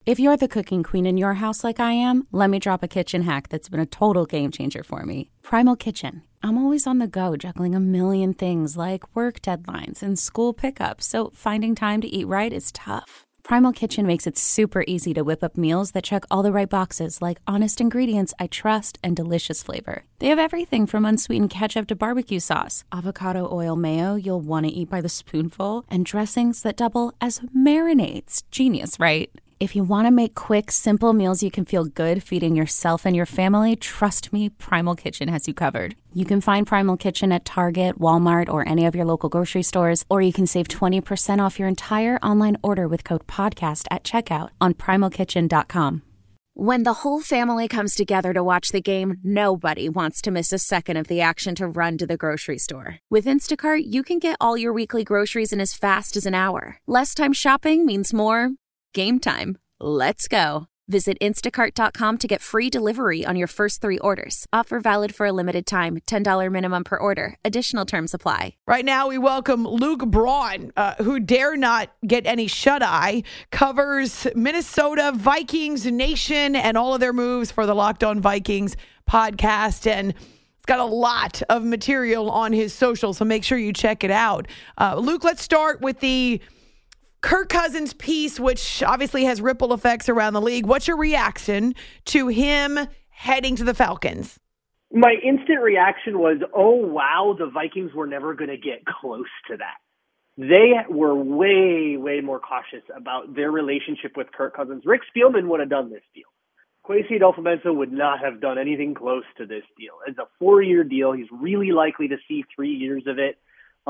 If you're the cooking queen in your house like I am, let me drop a kitchen hack that's been a total game changer for me. Primal Kitchen. I'm always on the go, juggling a million things like work deadlines and school pickups, so finding time to eat right is tough. Primal Kitchen makes it super easy to whip up meals that check all the right boxes, like honest ingredients I trust and delicious flavor. They have everything from unsweetened ketchup to barbecue sauce, avocado oil mayo you'll want to eat by the spoonful, and dressings that double as marinades. Genius, right? If you want to make quick, simple meals you can feel good feeding yourself and your family, trust me, Primal Kitchen has you covered. You can find Primal Kitchen at Target, Walmart, or any of your local grocery stores, or you can save 20% off your entire online order with code PODCAST at checkout on primalkitchen.com. When the whole family comes together to watch the game, nobody wants to miss a second of the action to run to the grocery store. With Instacart, you can get all your weekly groceries in as fast as an hour. Less time shopping means more game time. Let's go. Visit instacart.com to get free delivery on your first 3 orders. Offer valid for a limited time. $10 minimum per order. Additional terms apply. Right now, we welcome Luke Braun, who dare not get any shut-eye, covers Minnesota Vikings Nation and all of their moves for the Locked On Vikings podcast. And it's got a lot of material on his social, so make sure you check it out. Luke, let's start with the Kirk Cousins piece, which obviously has ripple effects around the league. What's your reaction to him heading to the Falcons? My instant reaction was, oh, wow, the Vikings were never going to get close to that. They were way, way more cautious about their relationship with Kirk Cousins. Rick Spielman would have done this deal. Kwesi Adolfo-Mensa would not have done anything close to this deal. It's a 4-year deal. He's really likely to see 3 years of it.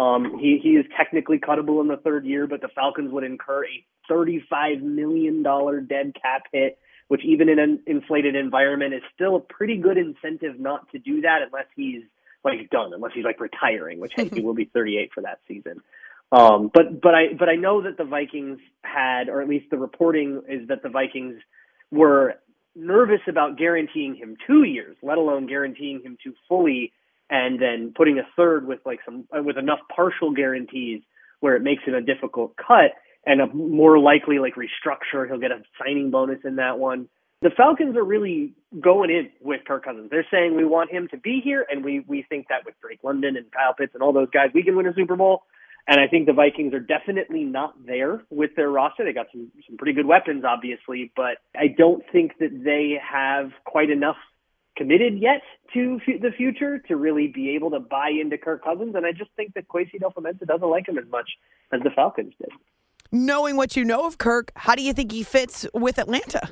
He is technically cuttable in the 3rd year, but the Falcons would incur a $35 million dead cap hit, which even in an inflated environment is still a pretty good incentive not to do that unless he's done, unless he's retiring, which he will be 38 for that season. But I know that the Vikings had, or at least the reporting is that the Vikings were nervous about guaranteeing him 2 years, let alone guaranteeing him to fully, and then putting a third with with enough partial guarantees where it makes it a difficult cut and a more likely restructure. He'll get a signing bonus in that one. The Falcons are really going in with Kirk Cousins. They're saying we want him to be here, and we think that with Drake London and Kyle Pitts and all those guys, we can win a Super Bowl. And I think the Vikings are definitely not there with their roster. They got some pretty good weapons, obviously, but I don't think that they have quite enough committed yet to the future to really be able to buy into Kirk Cousins. And I just think that Kwesi Adolfo-Mensa doesn't like him as much as the Falcons did. Knowing what you know of Kirk, how do you think he fits with Atlanta?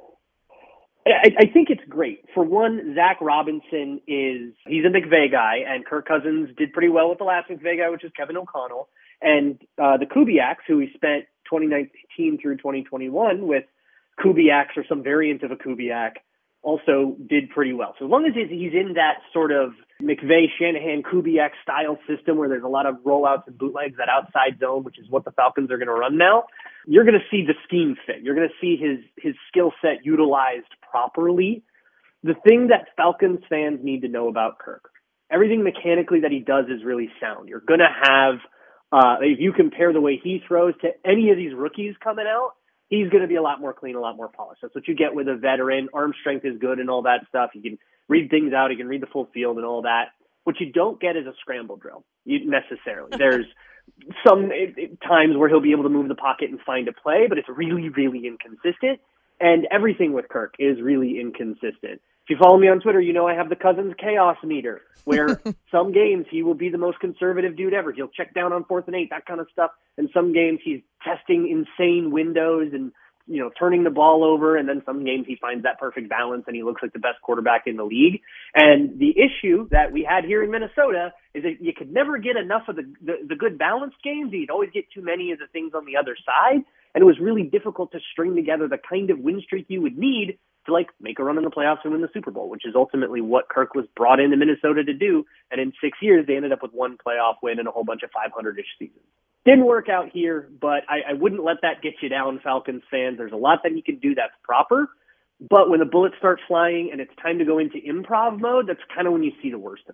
I think it's great. For one, Zach Robinson he's a McVay guy, and Kirk Cousins did pretty well with the last McVay guy, which is Kevin O'Connell. And the Kubiaks, who he spent 2019 through 2021 with Kubiaks or some variant of a Kubiak, also did pretty well. So as long as he's in that sort of McVay, Shanahan, Kubiak style system where there's a lot of rollouts and bootlegs, that outside zone, which is what the Falcons are going to run now, you're going to see the scheme fit. You're going to see his skill set utilized properly. The thing that Falcons fans need to know about Kirk, everything mechanically that he does is really sound. You're going to have, if you compare the way he throws to any of these rookies coming out, he's going to be a lot more clean, a lot more polished. That's what you get with a veteran. Arm strength is good and all that stuff. You can read things out. You can read the full field and all that. What you don't get is a scramble drill necessarily. There's some times where he'll be able to move the pocket and find a play, but it's really, really inconsistent. And everything with Kirk is really inconsistent. If you follow me on Twitter, you know I have the Cousins chaos meter, where some games he will be the most conservative dude ever. He'll check down on 4th and 8, that kind of stuff. And some games he's testing insane windows and, turning the ball over. And then some games he finds that perfect balance and he looks like the best quarterback in the league. And the issue that we had here in Minnesota is that you could never get enough of the good balanced games. You'd always get too many of the things on the other side. And it was really difficult to string together the kind of win streak you would need to make a run in the playoffs and win the Super Bowl, which is ultimately what Kirk was brought into Minnesota to do. And in 6 years, they ended up with one playoff win and a whole bunch of 500-ish seasons. Didn't work out here, but I wouldn't let that get you down, Falcons fans. There's a lot that he can do that's proper. But when the bullets start flying and it's time to go into improv mode, that's kind of when you see the worst of it.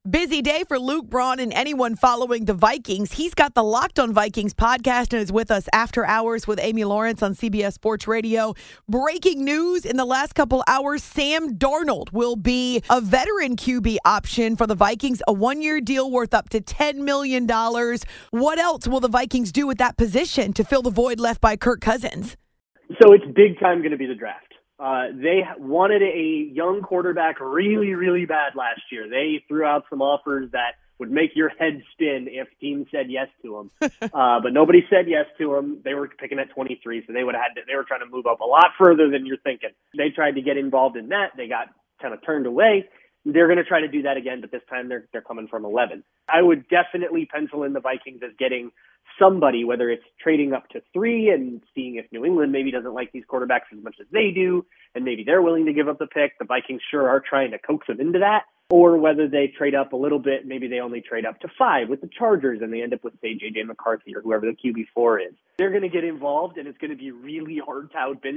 Busy day for Luke Braun and anyone following the Vikings. He's got the Locked on Vikings podcast and is with us after hours with Amy Lawrence on CBS Sports Radio. Breaking news in the last couple hours, Sam Darnold will be a veteran QB option for the Vikings, a one-year deal worth up to $10 million. What else will the Vikings do with that position to fill the void left by Kirk Cousins? So it's big time going to be the draft. They wanted a young quarterback really, really bad last year. They threw out some offers that would make your head spin if teams said yes to them. But nobody said yes to them. They were picking at 23, so they were trying to move up a lot further than you're thinking. They tried to get involved in that. They got kind of turned away. They're going to try to do that again, but this time they're coming from 11. I would definitely pencil in the Vikings as getting somebody, whether it's trading up to 3 and seeing if New England maybe doesn't like these quarterbacks as much as they do, and maybe they're willing to give up the pick. The Vikings sure are trying to coax them into that. Or whether they trade up a little bit, maybe they only trade up to 5 with the Chargers and they end up with, say, J.J. McCarthy or whoever the QB4 is. They're going to get involved, and it's going to be really hard to outbid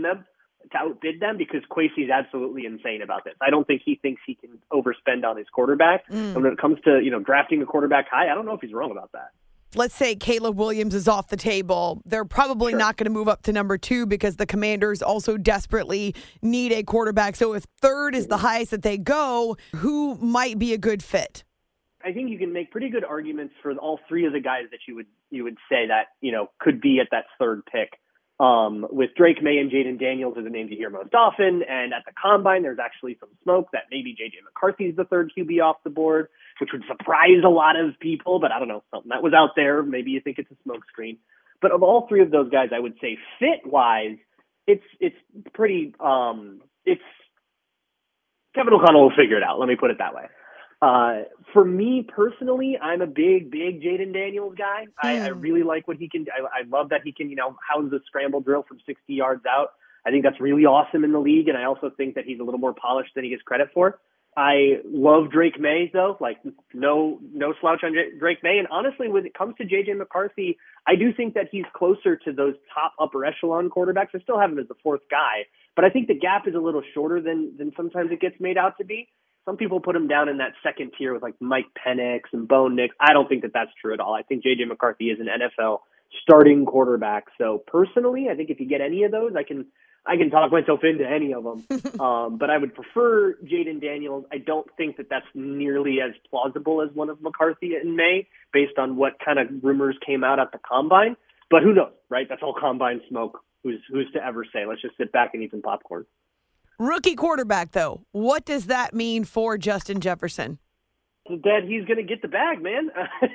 them because Kwesi is absolutely insane about this. I don't think he thinks he can overspend on his quarterback. And when it comes to, drafting a quarterback high, I don't know if he's wrong about that. Let's say Caleb Williams is off the table. They're probably not going to move up to number 2 because the Commanders also desperately need a quarterback. So if 3rd is the highest that they go, who might be a good fit? I think you can make pretty good arguments for all 3 of the guys that you would say that, could be at that 3rd pick. With Drake May and Jaden Daniels are the names you hear most often. And at the Combine, there's actually some smoke that maybe J.J. McCarthy is the 3rd QB off the board, which would surprise a lot of people. But I don't know, something that was out there. Maybe you think it's a smoke screen. But of all 3 of those guys, I would say fit-wise, it's pretty it's Kevin O'Connell will figure it out. Let me put it that way. For me personally, I'm a big Jaden Daniels guy. I really like what he can do. I love that he can, house a scramble drill from 60 yards out. I think that's really awesome in the league, and I also think that he's a little more polished than he gets credit for. I love Drake May, though. Like, no slouch on Drake May. And honestly, when it comes to J.J. McCarthy, I do think that he's closer to those top upper echelon quarterbacks. I still have him as the 4th guy, but I think the gap is a little shorter than sometimes it gets made out to be. Some people put him down in that 2nd tier with like Mike Penix and Bo Nix. I don't think that that's true at all. I think J.J. McCarthy is an NFL starting quarterback. So personally, I think if you get any of those, I can talk myself into any of them. But I would prefer Jaden Daniels. I don't think that that's nearly as plausible as one of McCarthy in May, based on what kind of rumors came out at the Combine. But who knows, right? That's all Combine smoke. Who's to ever say? Let's just sit back and eat some popcorn. Rookie quarterback, though, what does that mean for Justin Jefferson? That he's going to get the bag, man.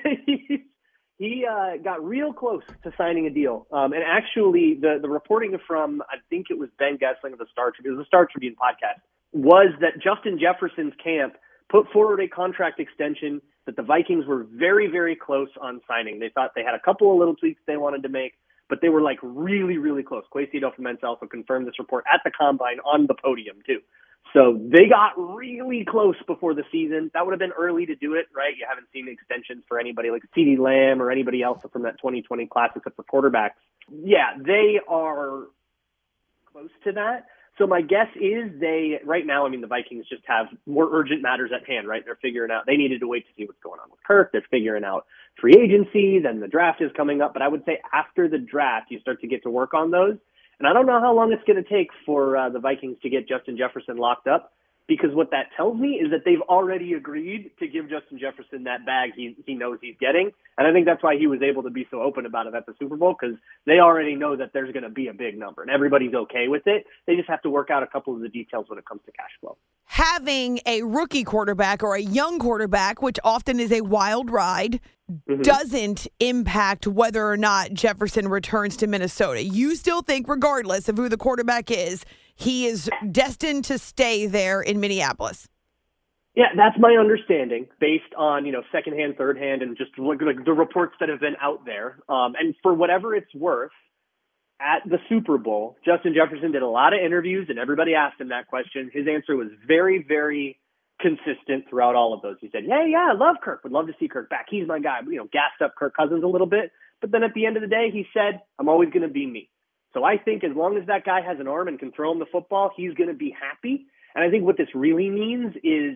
He got real close to signing a deal. And actually, the reporting from, I think it was Ben Gessling of the Star Tribune, it was the Star Tribune podcast, was that Justin Jefferson's camp put forward a contract extension that the Vikings were very, very close on signing. They thought they had a couple of little tweaks they wanted to make, but they were like really, really close. Kwesi Adofo-Mensah also confirmed this report at the Combine on the podium too. So they got really close before the season. That would have been early to do it, right? You haven't seen extensions for anybody like CeeDee Lamb or anybody else from that 2020 class except for quarterbacks. Yeah, they are close to that. So my guess is right now, the Vikings just have more urgent matters at hand, right? They're figuring out, they needed to wait to see what's going on with Kirk. They're figuring out free agency, then the draft is coming up. But I would say after the draft, you start to get to work on those. And I don't know how long it's going to take for the Vikings to get Justin Jefferson locked up, because what that tells me is that they've already agreed to give Justin Jefferson that bag he knows he's getting. And I think that's why he was able to be so open about it at the Super Bowl, because they already know that there's going to be a big number and everybody's okay with it. They just have to work out a couple of the details when it comes to cash flow. Having a rookie quarterback or a young quarterback, which often is a wild ride, doesn't impact whether or not Jefferson returns to Minnesota. You still think, regardless of who the quarterback is, he is destined to stay there in Minneapolis? Yeah, that's my understanding based on, secondhand, thirdhand, and just like the reports that have been out there. And for whatever it's worth, at the Super Bowl, Justin Jefferson did a lot of interviews and everybody asked him that question. His answer was very, very consistent throughout all of those. He said, yeah, I love Kirk. Would love to see Kirk back. He's my guy. Gassed up Kirk Cousins a little bit. But then at the end of the day, he said, I'm always going to be me. So I think as long as that guy has an arm and can throw him the football, he's going to be happy. And I think what this really means is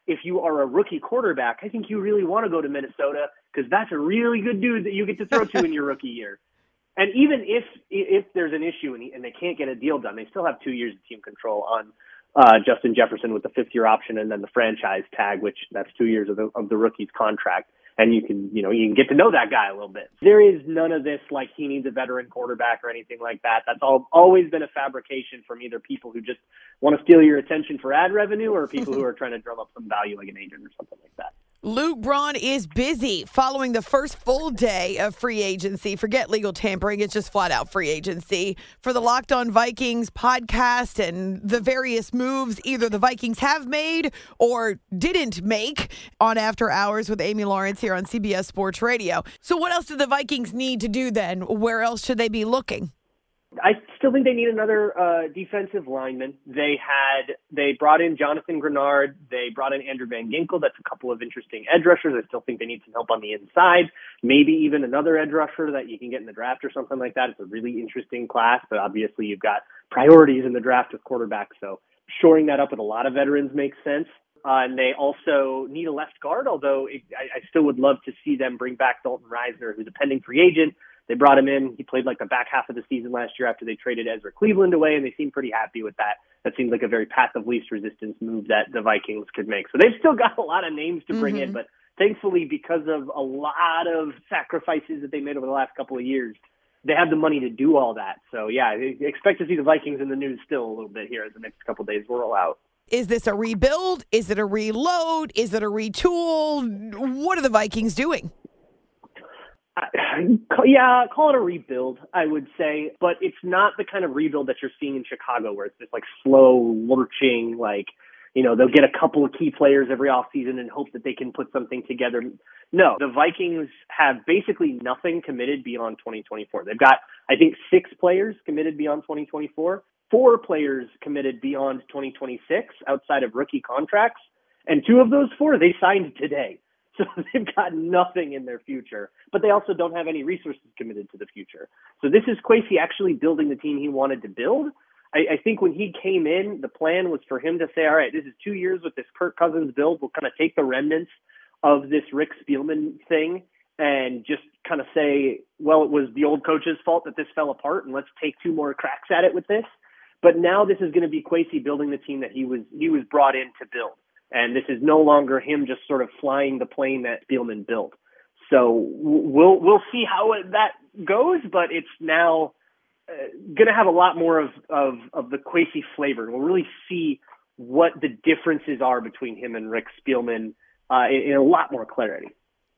if you are a rookie quarterback, I think you really want to go to Minnesota because that's a really good dude that you get to throw to in your rookie year. And even if there's an issue and they can't get a deal done, they still have 2 years of team control on Justin Jefferson with the 5th-year option and then the franchise tag, which that's 2 years of the rookie's contract. And you can get to know that guy a little bit. There is none of this like he needs a veteran quarterback or anything like that. That's always been a fabrication from either people who just want to steal your attention for ad revenue or people who are trying to drum up some value like an agent or something like that. Luke Braun is busy following the first full day of free agency. Forget legal tampering. It's just flat out free agency. For the Locked On Vikings podcast and the various moves either the Vikings have made or didn't make on After Hours with Amy Lawrence here on CBS Sports Radio. So what else do the Vikings need to do then? Where else should they be looking? I still think they need another defensive lineman. They brought in Jonathan Grenard. They brought in Andrew Van Ginkel. That's a couple of interesting edge rushers. I still think they need some help on the inside. Maybe even another edge rusher that you can get in the draft or something like that. It's a really interesting class, but obviously you've got priorities in the draft with quarterbacks. So shoring that up with a lot of veterans makes sense. And they also need a left guard, although I still would love to see them bring back Dalton Reisner, who's a pending free agent. They brought him in. He played like the back half of the season last year after they traded Ezra Cleveland away, and they seemed pretty happy with that. That seems like a very path of least resistance move that the Vikings could make. So they've still got a lot of names to bring in, but thankfully, because of a lot of sacrifices that they made over the last couple of years, they have the money to do all that. So, yeah, expect to see the Vikings in the news still a little bit here as the next couple of days roll out. Is this a rebuild? Is it a reload? Is it a retool? What are the Vikings doing? Yeah, call it a rebuild, I would say, but it's not the kind of rebuild that you're seeing in Chicago where it's just like slow, lurching, like, they'll get a couple of key players every offseason and hope that they can put something together. No, the Vikings have basically nothing committed beyond 2024. They've got, I think, 6 players committed beyond 2024, 4 players committed beyond 2026 outside of rookie contracts, and 2 of those 4 they signed today. So they've got nothing in their future, but they also don't have any resources committed to the future. So this is Kwesi actually building the team he wanted to build. I think when he came in, the plan was for him to say, all right, this is 2 years with this Kirk Cousins build. We'll kind of take the remnants of this Rick Spielman thing and just kind of say, well, it was the old coach's fault that this fell apart, and let's take 2 more cracks at it with this. But now this is going to be Kwesi building the team that he was brought in to build. And this is no longer him just sort of flying the plane that Spielman built. So we'll see how that goes, but it's now going to have a lot more of the Kwesi flavor. We'll really see what the differences are between him and Rick Spielman in a lot more clarity.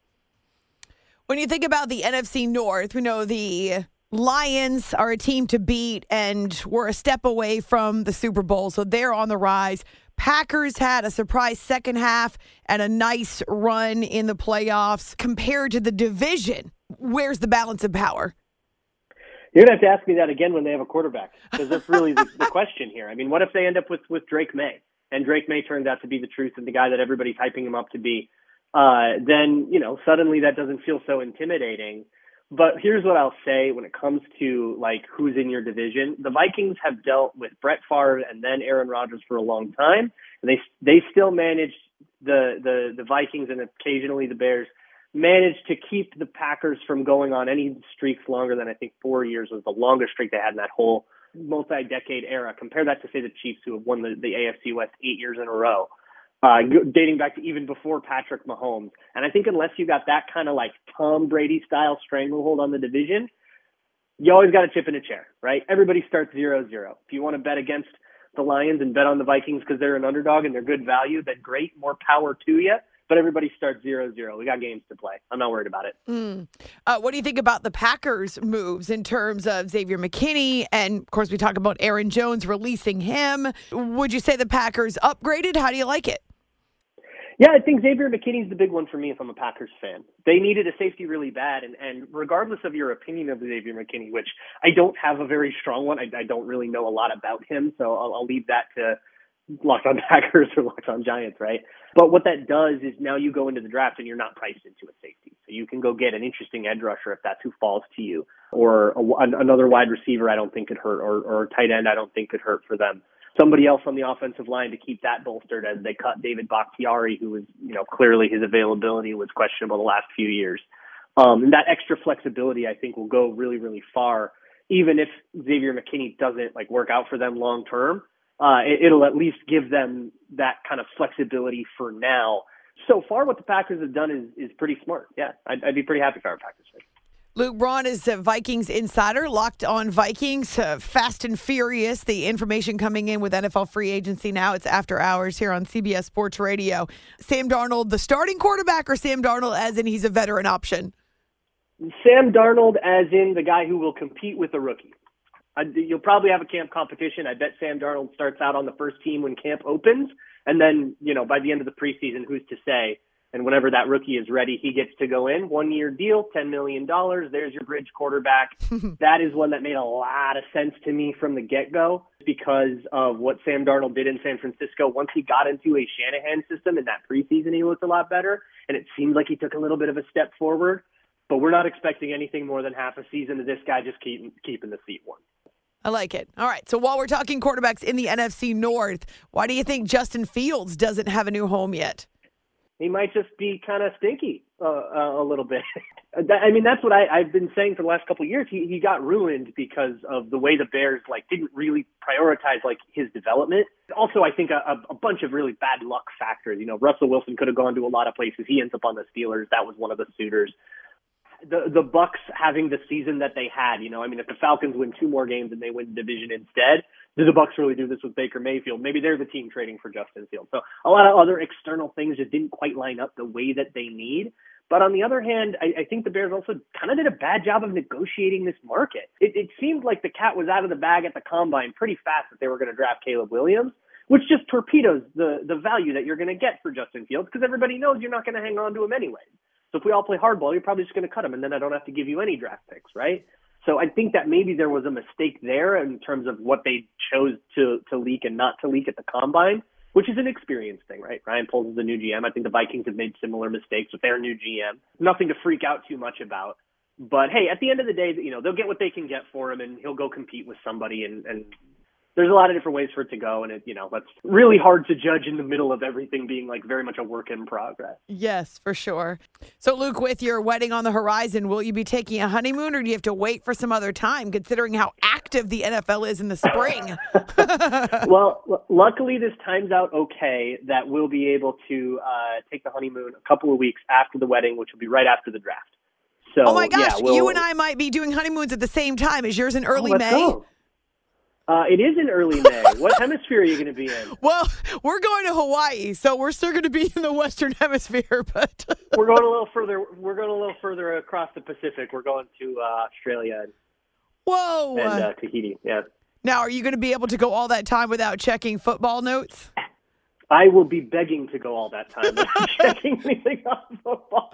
When you think about the NFC North, we know the Lions are a team to beat, and we're a step away from the Super Bowl, so they're on the rise. Packers had a surprise second half and a nice run in the playoffs. Compared to the division, where's the balance of power? You're going to have to ask me that again when they have a quarterback, because that's really the question here. I mean, what if they end up with Drake May, and Drake May turns out to be the truth and the guy that everybody's hyping him up to be? Then, suddenly that doesn't feel so intimidating. But here's what I'll say when it comes to like who's in your division. The Vikings have dealt with Brett Favre and then Aaron Rodgers for a long time. And they still managed the Vikings and occasionally the Bears managed to keep the Packers from going on any streaks longer than I think 4 years was the longest streak they had in that whole multi-decade era. Compare that to say the Chiefs, who have won the AFC West 8 years in a row. Dating back to even before Patrick Mahomes. And I think unless you got that kind of like Tom Brady style stranglehold on the division, you always got to chip in a chair, right? Everybody starts 0-0. If you want to bet against the Lions and bet on the Vikings because they're an underdog and they're good value, then great, more power to you. But everybody starts 0-0. We got games to play. I'm not worried about it. What do you think about the Packers' moves in terms of Xavier McKinney? And, of course, we talk about Aaron Jones releasing him. Would you say the Packers upgraded? How do you like it? Yeah, I think Xavier McKinney's the big one for me if I'm a Packers fan. They needed a safety really bad, and regardless of your opinion of Xavier McKinney, which I don't have a very strong one, I don't really know a lot about him, so I'll leave that to Locked On Packers or Locked On Giants, right? But what that does is now you go into the draft and you're not priced into a safety. So you can go get an interesting edge rusher if that's who falls to you, or another wide receiver I don't think could hurt, or a tight end I don't think could hurt for them. somebody else on the offensive line to keep that bolstered as they cut David Bakhtiari, who was, clearly his availability was questionable the last few years. And that extra flexibility, I think, will go really, really far. Even if Xavier McKinney doesn't work out for them long term, it'll at least give them that kind of flexibility for now. So far, what the Packers have done is pretty smart. Yeah, I'd be pretty happy if I were a Packers fan. Luke Braun is a Vikings insider, Locked On Vikings, fast and furious. The information coming in with NFL free agency now. It's after hours here on CBS Sports Radio. Sam Darnold, the starting quarterback, or Sam Darnold as in he's a veteran option? Sam Darnold as in the guy who will compete with the rookie. You'll probably have a camp competition. I bet Sam Darnold starts out on the first team when camp opens. And then, by the end of the preseason, who's to say? And whenever that rookie is ready, he gets to go in. 1-year deal, $10 million. There's your bridge quarterback. That is one that made a lot of sense to me from the get-go because of what Sam Darnold did in San Francisco. Once he got into a Shanahan system in that preseason, he looked a lot better. And it seemed like he took a little bit of a step forward. But we're not expecting anything more than half a season of this guy just keeping the seat warm. I like it. All right, so while we're talking quarterbacks in the NFC North, why do you think Justin Fields doesn't have a new home yet? He might just be kind of stinky a little bit. That's what I've been saying for the last couple of years. He got ruined because of the way the Bears didn't really prioritize his development. Also, I think a bunch of really bad luck factors. Russell Wilson could have gone to a lot of places. He ends up on the Steelers. That was one of the suitors. The Bucs having the season that they had, if the Falcons win 2 more games and they win the division instead, do the Bucs really do this with Baker Mayfield? Maybe they're the team trading for Justin Fields. So a lot of other external things just didn't quite line up the way that they need. But on the other hand, I think the Bears also kind of did a bad job of negotiating this market. It seemed like the cat was out of the bag at the combine pretty fast that they were going to draft Caleb Williams, which just torpedoes the value that you're going to get for Justin Fields because everybody knows you're not going to hang on to him anyway. So if we all play hardball, you're probably just going to cut him, and then I don't have to give you any draft picks, right? So I think that maybe there was a mistake there in terms of what they chose to leak and not to leak at the combine, which is an experience thing, right? Ryan Poles is the new GM. I think the Vikings have made similar mistakes with their new GM. Nothing to freak out too much about. But, hey, at the end of the day, they'll get what they can get for him, and he'll go compete with somebody, and there's a lot of different ways for it to go, and that's really hard to judge in the middle of everything being very much a work in progress. Yes, for sure. So, Luke, with your wedding on the horizon, will you be taking a honeymoon, or do you have to wait for some other time, considering how active the NFL is in the spring? Well, luckily this times out okay that we'll be able to take the honeymoon a couple of weeks after the wedding, which will be right after the draft. So, oh my gosh, yeah, you and I might be doing honeymoons at the same time. Is yours in early May? Go. It is in early May. What hemisphere are you going to be in? Well, we're going to Hawaii, so we're still going to be in the Western Hemisphere, but we're going a little further. We're going a little further across the Pacific. We're going to Australia. Whoa! And Tahiti. Yeah. Now, are you going to be able to go all that time without checking football notes? I will be begging to go all that time without checking anything on football.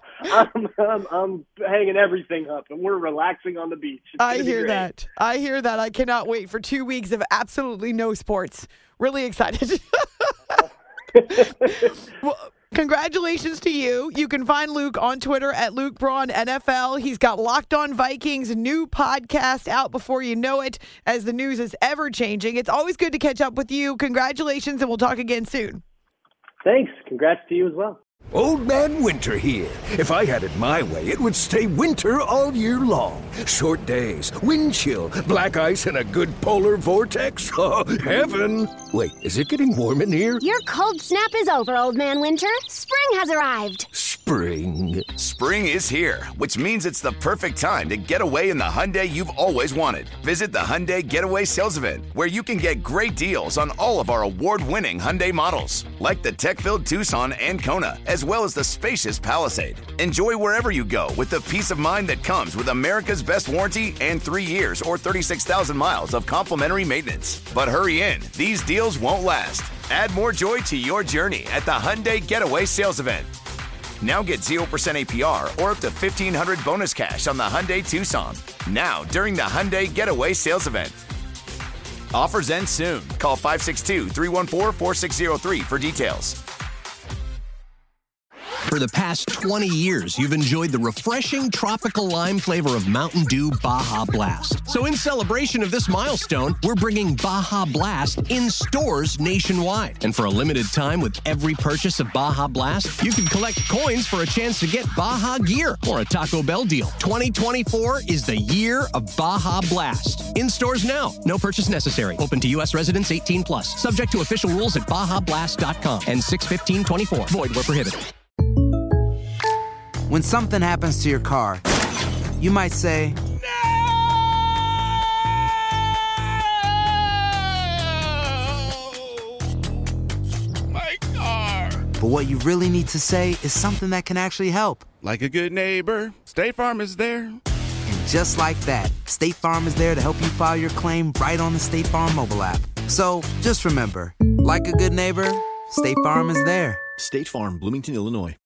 I'm hanging everything up, and we're relaxing on the beach. I hear that. I cannot wait for 2 weeks of absolutely no sports. Really excited. Well, congratulations to you. You can find Luke on Twitter at Luke Braun NFL. He's got Locked On Vikings, new podcast out before you know it, as the news is ever changing. It's always good to catch up with you. Congratulations, and we'll talk again soon. Thanks. Congrats to you as well. Old Man Winter here. If I had it my way, it would stay winter all year long. Short days, wind chill, black ice, and a good polar vortex. Oh, heaven. Wait, is it getting warm in here? Your cold snap is over, Old Man Winter. Spring has arrived. Spring. Spring is here, which means it's the perfect time to get away in the Hyundai you've always wanted. Visit the Hyundai Getaway Sales Event, where you can get great deals on all of our award-winning Hyundai models, like the tech-filled Tucson and Kona, as well as the spacious Palisade. Enjoy wherever you go with the peace of mind that comes with America's best warranty and 3 years or 36,000 miles of complimentary maintenance. But hurry in, these deals won't last. Add more joy to your journey at the Hyundai Getaway Sales Event. Now get 0% APR or up to $1,500 bonus cash on the Hyundai Tucson. Now, during the Hyundai Getaway Sales Event. Offers end soon. Call 562-314-4603 for details. For the past 20 years, you've enjoyed the refreshing tropical lime flavor of Mountain Dew Baja Blast. So in celebration of this milestone, we're bringing Baja Blast in stores nationwide. And for a limited time, with every purchase of Baja Blast, you can collect coins for a chance to get Baja gear or a Taco Bell deal. 2024 is the year of Baja Blast. In stores now. No purchase necessary. Open to U.S. residents 18 plus. Subject to official rules at BajaBlast.com and 6/15/24. Void where prohibited. When something happens to your car, you might say, My car. But what you really need to say is something that can actually help. Like a good neighbor, State Farm is there. And just like that, State Farm is there to help you file your claim right on the State Farm mobile app. So just remember, like a good neighbor, State Farm is there. State Farm, Bloomington, Illinois.